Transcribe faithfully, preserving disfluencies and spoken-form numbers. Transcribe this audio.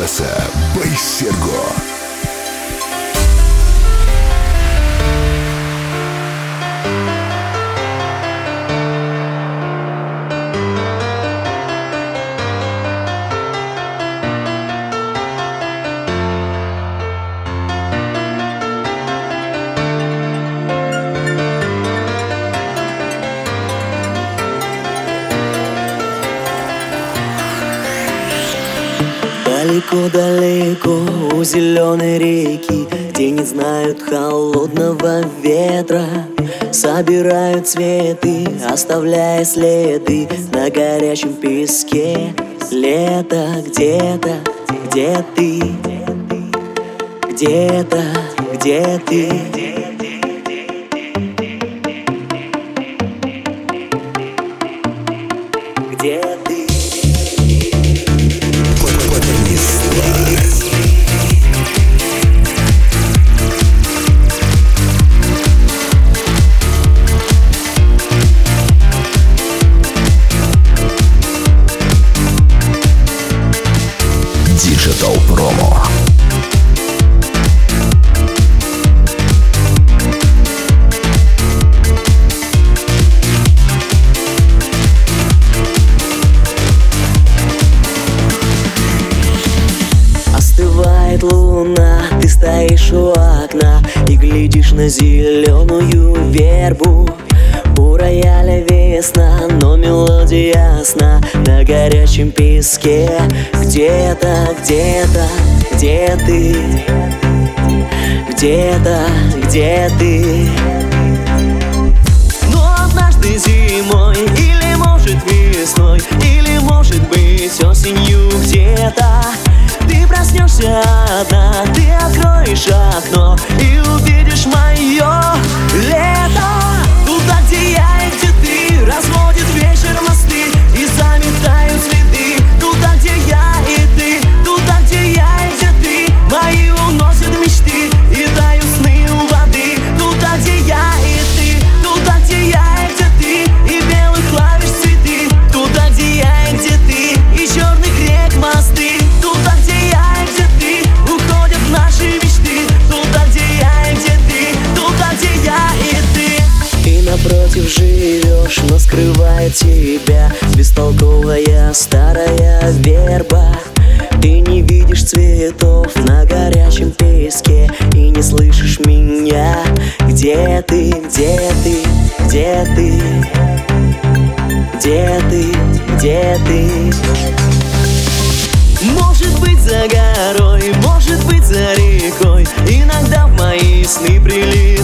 Alexa by Sergo. Далеко-далеко у зеленой реки, где не знают холодного ветра, собирают цветы, оставляя следы на горячем песке. Лето где-то, где ты? Где-то, где ты? Где ты? Digital Promo. Остывает луна, ты стоишь у окна и глядишь на зеленую вербу. У рояля весна, но мелодия ясна на горячем песке. Где-то, где-то, где ты? Где-то, где ты? Но однажды зимой, или может весной, или может быть осенью где-то ты проснешься одна, ты откроешь окно и увидишь мое лето. Туда, где я и где ты, разводит вечер мосты и заметают следы. Туда, где я и ты, туда, где я и где ты, мои уносят мечты и дают сны у воды. Туда, где я и ты, туда, где я и где ты, и белых клавиш цветы. Туда, где я и где ты, и черных рек мосты. Туда, где я и где ты, уходят наши мечты. Туда, где я и где ты, туда, где я и ты. Ты напротив живешь, но скрывает тебя бестолковая старая верба. Ты не видишь цветов на горячем песке и не слышишь меня. Где ты, где ты, где ты? Где ты, где ты? Может быть за горой, может быть за рекой, иногда в мои сны прилетаешь.